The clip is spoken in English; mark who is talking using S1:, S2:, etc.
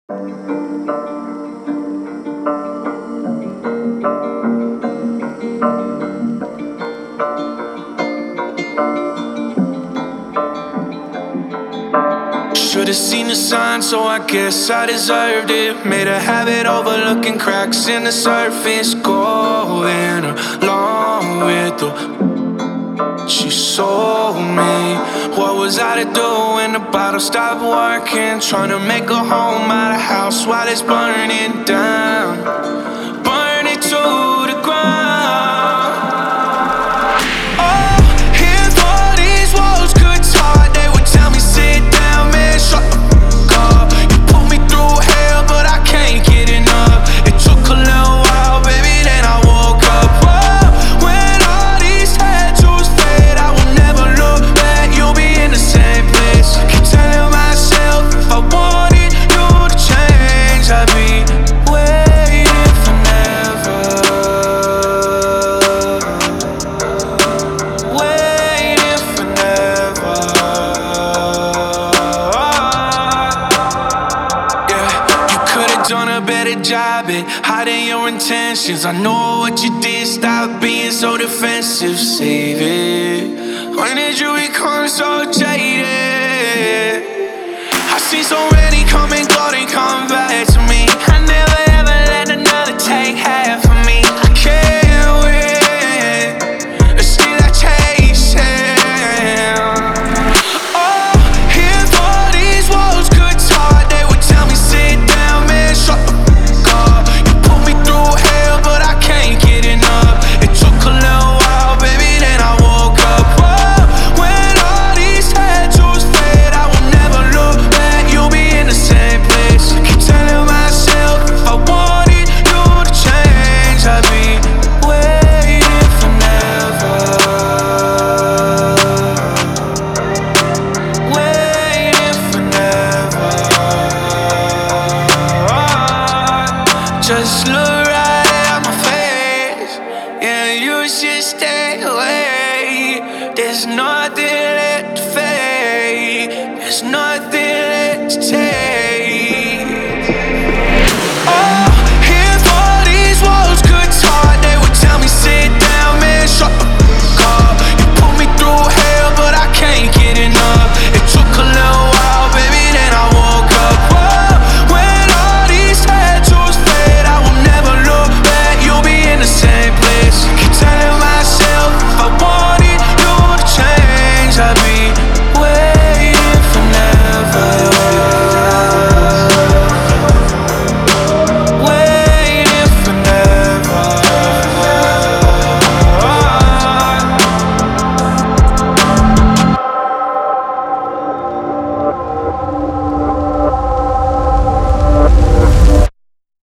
S1: Should've seen the sign, so I guess I deserved it. Made a habit overlooking cracks in the surface. Going along with the she sold me. What was I to do when the bottle stopped working? Trying to make a home out of house while it's burning down. Burn it to the ground. Oh, if all these walls could talk, they would tell me sit down, man, shut the fuck up. You put me through hell, but I can't get enough. It took a little while, baby, then I woke up. Oh, when all these tattoos fade, I will never look back. You'll be in the same place. I keep telling myself if I wanted you to change, I'd be waiting forever. Waiting forever. Yeah, you could've done a better job at hiding your intentions. I know what you did, stop being so defensive. Save it. When did you become so jaded? I see so many come and go,